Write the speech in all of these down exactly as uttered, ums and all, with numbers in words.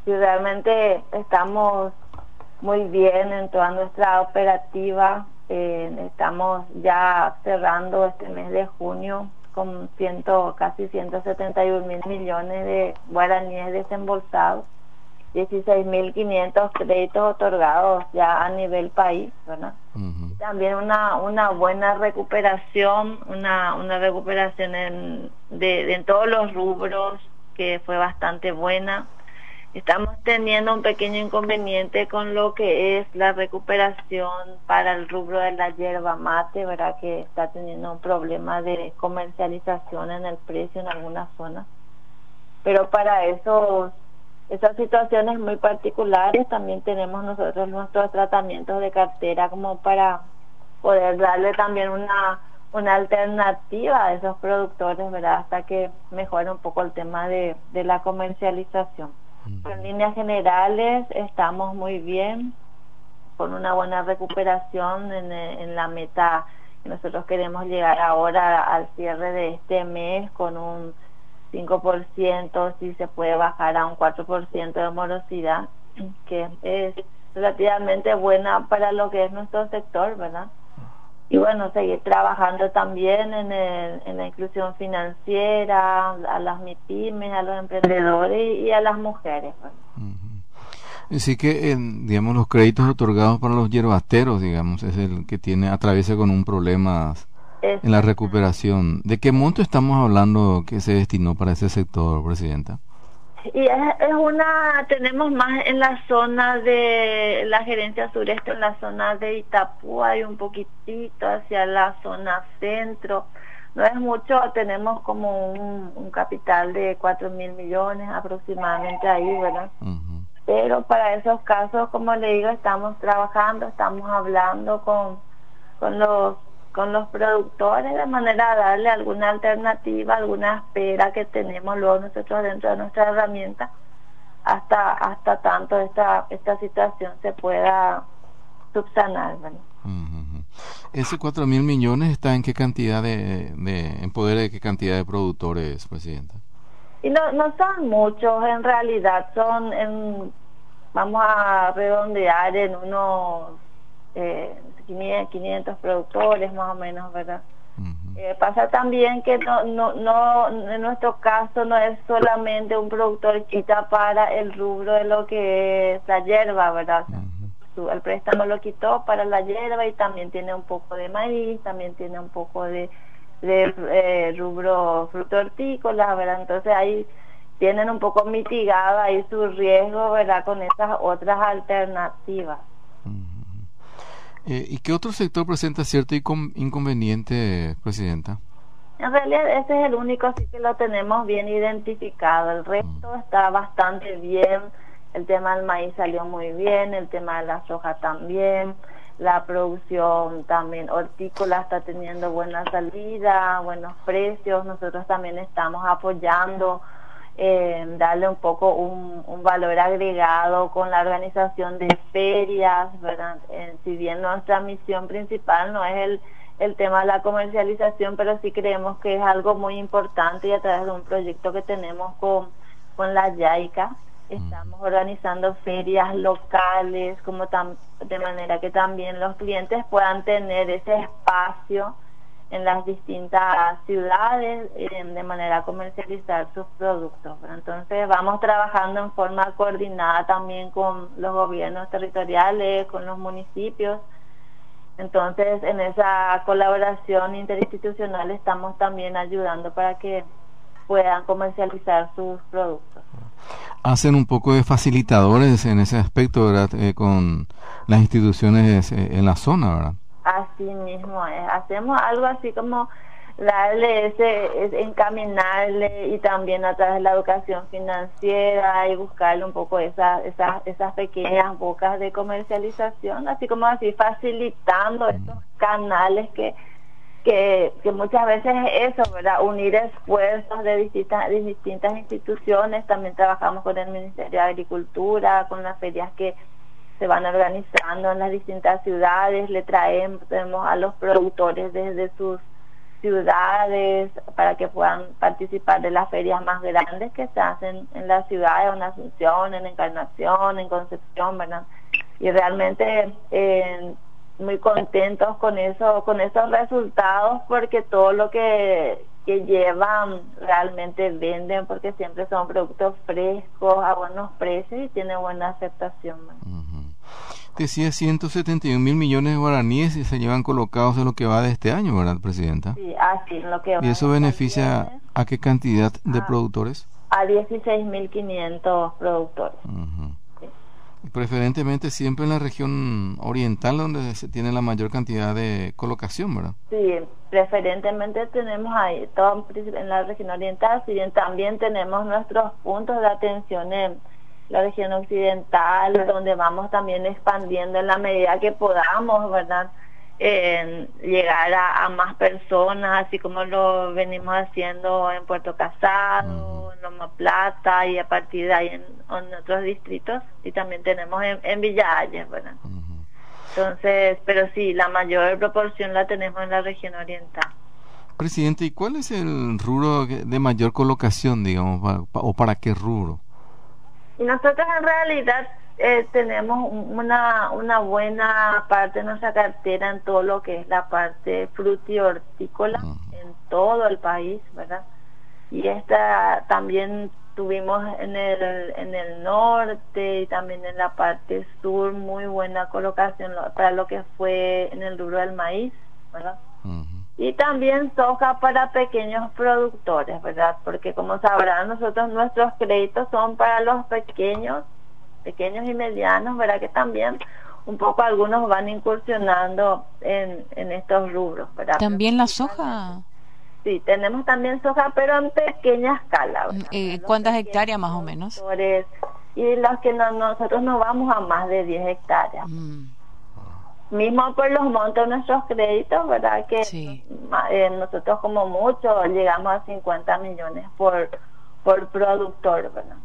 sí, realmente estamos muy bien en toda nuestra operativa. Eh, estamos ya cerrando este mes de junio con ciento, casi ciento setenta y un mil millones de guaraníes desembolsados, dieciséis mil quinientos créditos otorgados ya a nivel país, ¿verdad? Uh-huh. También una una buena recuperación, una una recuperación en, de, de en todos los rubros, que fue bastante buena. Estamos teniendo un pequeño inconveniente con lo que es la recuperación para el rubro de la yerba mate, ¿verdad? Que está teniendo un problema de comercialización en el precio en algunas zonas. Pero para eso, esas situaciones muy particulares, también tenemos nosotros nuestros tratamientos de cartera como para poder darle también una, una alternativa a esos productores, ¿verdad? Hasta que mejore un poco el tema de, de la comercialización. En líneas generales estamos muy bien, con una buena recuperación en, en la meta que nosotros queremos llegar ahora al cierre de este mes con un cinco por ciento, si se puede bajar a un cuatro por ciento de morosidad, que es relativamente buena para lo que es nuestro sector, ¿verdad? Y bueno, seguir trabajando también en, el, en la inclusión financiera, a las MIPYMES, a los emprendedores y a las mujeres. ¿Verdad? Uh-huh. Así que, eh, digamos, los créditos otorgados para los yerbasteros, digamos, es el que tiene atraviesa con un problema en la recuperación. ¿De qué monto estamos hablando que se destinó para ese sector, Presidenta? Y es, es una, tenemos más en la zona de la gerencia sureste, en la zona de Itapúa y un poquitito hacia la zona centro. No es mucho, tenemos como un, un capital de cuatro mil millones aproximadamente ahí, ¿verdad? Uh-huh. Pero para esos casos, como le digo, estamos trabajando, estamos hablando con, con los con los productores de manera a darle alguna alternativa, alguna espera que tenemos luego nosotros dentro de nuestra herramienta hasta hasta tanto esta esta situación se pueda subsanar, ¿verdad? Uh-huh. Ese cuatro mil millones está en qué cantidad de, de en poder de qué cantidad de productores, Presidenta. Y no no son muchos en realidad, son en, vamos a redondear en unos eh, quinientos productores más o menos, ¿verdad? Uh-huh. Eh, pasa también que no, no, no, en nuestro caso no es solamente un productor quita para el rubro de lo que es la hierba, ¿verdad? Uh-huh. El préstamo lo quitó para la hierba y también tiene un poco de maíz, también tiene un poco de, de eh, rubro fruto hortícola, ¿verdad? Entonces ahí tienen un poco mitigado ahí su riesgo, ¿verdad? Con esas otras alternativas. Eh, ¿Y qué otro sector presenta cierto inconveniente, Presidenta? En realidad ese es el único, sí que lo tenemos bien identificado. El resto mm. está bastante bien. El tema del maíz salió muy bien, el tema de la soja también, la producción también hortícola está teniendo buena salida, buenos precios. Nosotros también estamos apoyando Eh, darle un poco un, un valor agregado con la organización de ferias, ¿verdad? Eh, si bien nuestra misión principal no es el, el tema de la comercialización, pero sí creemos que es algo muy importante y a través de un proyecto que tenemos con, con la YAICA, estamos organizando ferias locales, como tam, de manera que también los clientes puedan tener ese espacio en las distintas ciudades eh, de manera a comercializar sus productos. Entonces vamos trabajando en forma coordinada también con los gobiernos territoriales, con los municipios. Entonces en esa colaboración interinstitucional estamos también ayudando para que puedan comercializar sus productos. Hacen un poco de facilitadores en ese aspecto, ¿verdad? Eh, con las instituciones eh, en la zona, ¿verdad? Así mismo es. Hacemos algo así como darle ese, ese encaminarle y también a través de la educación financiera y buscarle un poco esas esas esas pequeñas bocas de comercialización, así como así facilitando esos canales que que, que muchas veces es eso, ¿verdad? Unir esfuerzos de distintas de distintas instituciones. También trabajamos con el Ministerio de Agricultura, con las ferias que se van organizando en las distintas ciudades, le traemos a los productores desde sus ciudades para que puedan participar de las ferias más grandes que se hacen en las ciudades, en Asunción, en Encarnación, en Concepción, ¿verdad? Y realmente eh, muy contentos con eso, con esos resultados, porque todo lo que, que llevan realmente venden, porque siempre son productos frescos, a buenos precios y tiene buena aceptación, ¿verdad? Uh-huh. Decía ciento setenta y un mil millones de guaraníes y se llevan colocados en lo que va de este año, ¿verdad, Presidenta? Sí, así, en lo que va. ¿Y eso beneficia a qué cantidad de a, productores? A dieciséis mil quinientos productores. Uh-huh. Sí. Preferentemente siempre en la región oriental, donde se tiene la mayor cantidad de colocación, ¿verdad? Sí, preferentemente tenemos ahí, todo en la región oriental, si bien también tenemos nuestros puntos de atención en la región occidental, donde vamos también expandiendo en la medida que podamos, ¿verdad? Eh, llegar a, a más personas, así como lo venimos haciendo en Puerto Casado, uh-huh. en Loma Plata y a partir de ahí en, en otros distritos, y también tenemos en, en Villa Ayes, ¿verdad? Uh-huh. Entonces, pero sí, la mayor proporción la tenemos en la región oriental. Presidente, ¿y cuál es el rubro de mayor colocación, digamos, pa, o para qué rubro? Y nosotros en realidad eh, tenemos una una buena parte de nuestra cartera en todo lo que es la parte frutihortícola uh-huh. en todo el país, ¿verdad? Y esta también tuvimos en el en el norte y también en la parte sur muy buena colocación para lo que fue en el rubro del maíz, ¿verdad? Uh-huh. Y también soja para pequeños productores, ¿verdad? Porque como sabrán, nosotros nuestros créditos son para los pequeños, pequeños y medianos, ¿verdad? Que también un poco algunos van incursionando en, en estos rubros, ¿verdad? ¿También la soja? Sí, tenemos también soja, pero en pequeña escala, ¿verdad? Eh, ¿Cuántas hectáreas más o menos? Y los que no, nosotros no vamos a más de diez hectáreas. Mm. Mismo por los montos de nuestros créditos, ¿verdad? Que sí. eh, nosotros como mucho llegamos a cincuenta millones por por productor, ¿verdad?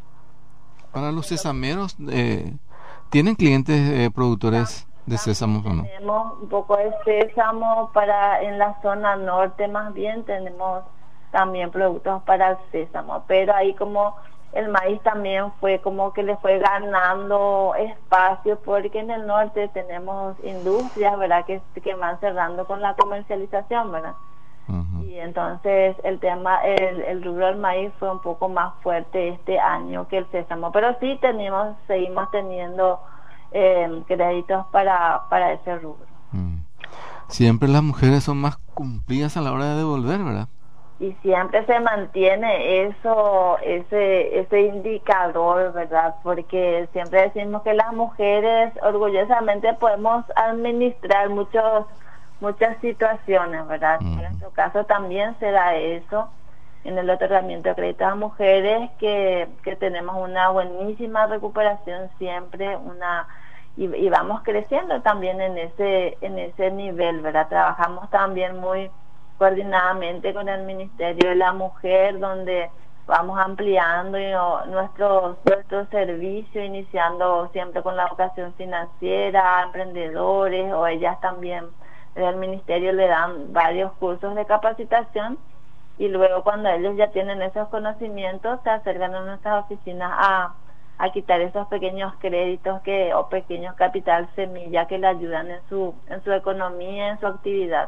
Para los sesameros, eh, ¿tienen clientes eh, productores de sésamo o no? Tenemos un poco de sésamo para en la zona norte, más bien tenemos también productos para el sésamo, pero ahí como el maíz también fue como que le fue ganando espacio, porque en el norte tenemos industrias, ¿verdad? Que, que van cerrando con la comercialización, ¿verdad? Uh-huh. Y entonces el tema, el, el rubro del maíz fue un poco más fuerte este año que el sésamo, pero sí tenemos, seguimos teniendo eh, créditos para, para ese rubro. Uh-huh. Siempre las mujeres son más cumplidas a la hora de devolver, ¿verdad? Y siempre se mantiene eso, ese ese indicador, ¿verdad? Porque siempre decimos que las mujeres orgullosamente podemos administrar muchos muchas situaciones, ¿verdad? Uh-huh. En nuestro caso también se da eso en el otorgamiento de créditos a mujeres, que, que tenemos una buenísima recuperación siempre, una y, y vamos creciendo también en ese en ese nivel, ¿verdad? Trabajamos también muy coordinadamente con el Ministerio de la Mujer, donde vamos ampliando you know, nuestros nuestros servicios, iniciando siempre con la educación financiera a emprendedores, o ellas también desde el Ministerio le dan varios cursos de capacitación, y luego cuando ellos ya tienen esos conocimientos se acercan a nuestras oficinas a, a quitar esos pequeños créditos que o pequeños capital semilla que le ayudan en su en su economía, en su actividad.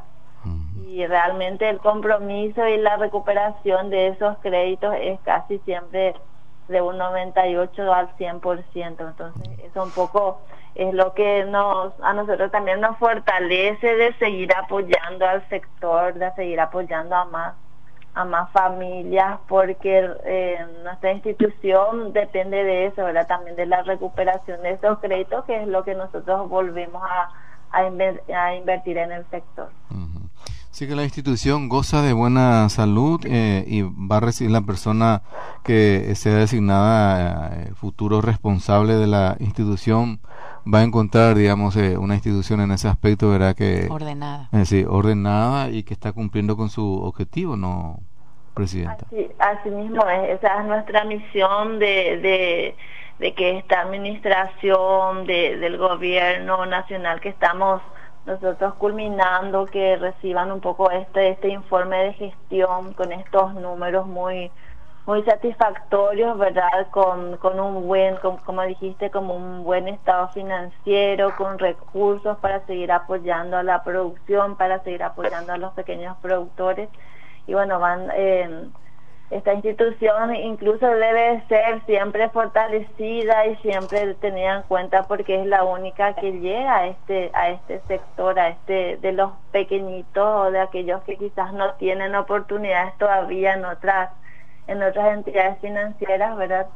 Y realmente el compromiso y la recuperación de esos créditos es casi siempre de un noventa y ocho al cien por ciento. Entonces eso un poco es lo que nos a nosotros también nos fortalece de seguir apoyando al sector, de seguir apoyando a más a más familias, porque eh, nuestra institución depende de eso, ¿verdad? También de la recuperación de esos créditos, que es lo que nosotros volvemos a a, inver, a invertir en el sector. Uh-huh. Sí, que la institución goza de buena salud eh, y va a recibir la persona que sea designada eh, el futuro responsable de la institución, va a encontrar, digamos, eh, una institución en ese aspecto, ¿verdad? Que ordenada. Eh, sí, ordenada y que está cumpliendo con su objetivo, ¿no, Presidenta? Así, así mismo es, esa es nuestra misión de... de de que esta administración de, del gobierno nacional que estamos nosotros culminando que reciban un poco este este informe de gestión con estos números muy muy satisfactorios, ¿verdad? Con, con un buen, con, como dijiste, como un buen estado financiero, con recursos para seguir apoyando a la producción, para seguir apoyando a los pequeños productores. Y bueno, van eh, esta institución incluso debe ser siempre fortalecida y siempre tenida en cuenta porque es la única que llega a este a este sector, a este de los pequeñitos o de aquellos que quizás no tienen oportunidades todavía en otras en otras entidades financieras, ¿verdad?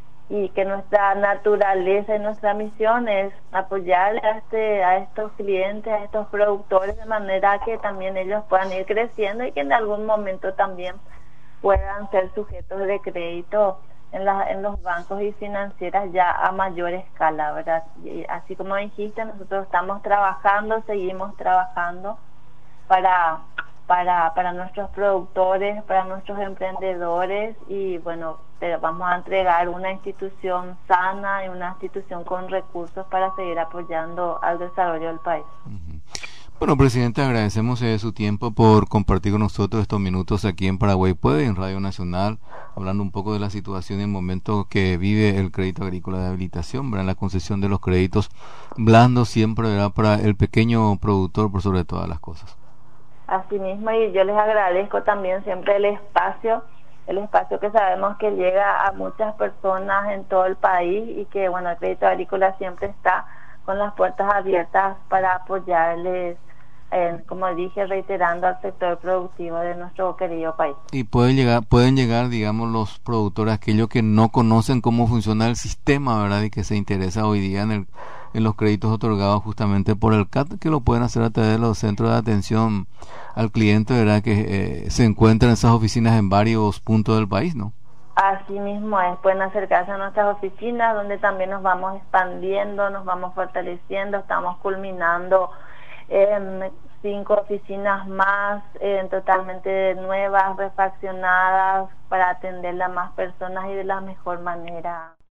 Y que nuestra naturaleza y nuestra misión es apoyar a, este, a estos clientes, a estos productores, de manera que también ellos puedan ir creciendo y que en algún momento también puedan ser sujetos de crédito en, la, en los bancos y financieras ya a mayor escala, ¿verdad? Y así como dijiste, nosotros estamos trabajando, seguimos trabajando para... Para, para nuestros productores, para nuestros emprendedores y bueno, te vamos a entregar una institución sana y una institución con recursos para seguir apoyando al desarrollo del país. Uh-huh. Bueno, presidente, agradecemos eh, su tiempo por compartir con nosotros estos minutos aquí en Paraguay Puede, en Radio Nacional, hablando un poco de la situación y el momento que vive el crédito agrícola de habilitación, ¿verdad? La concesión de los créditos blandos siempre, ¿verdad? Para el pequeño productor por sobre todas las cosas. Asimismo, y yo les agradezco también siempre el espacio, el espacio que sabemos que llega a muchas personas en todo el país y que, bueno, el Crédito Agrícola siempre está con las puertas abiertas para apoyarles, eh, como dije, reiterando al sector productivo de nuestro querido país. Y pueden llegar, pueden llegar, digamos, los productores, aquellos que no conocen cómo funciona el sistema, ¿verdad? Y que se interesa hoy día en el en los créditos otorgados justamente por el C A T, que lo pueden hacer a través de los centros de atención al cliente, ¿verdad? Que eh, se encuentran esas oficinas en varios puntos del país, ¿no? Así mismo es, pueden acercarse a nuestras oficinas, donde también nos vamos expandiendo, nos vamos fortaleciendo, estamos culminando en cinco oficinas más, eh, totalmente nuevas, refaccionadas, para atender a más personas y de la mejor manera.